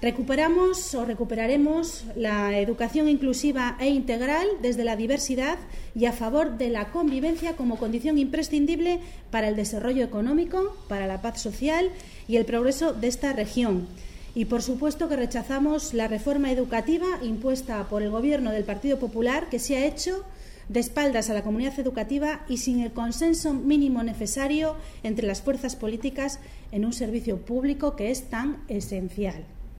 Recuperaremos la educación inclusiva e integral desde la diversidad y a favor de la convivencia como condición imprescindible para el desarrollo económico, para la paz social y el progreso de esta región. Y, por supuesto, que rechazamos la reforma educativa impuesta por el Gobierno del Partido Popular, que se ha hecho de espaldas a la comunidad educativa y sin el consenso mínimo necesario entre las fuerzas políticas en un servicio público que es tan esencial.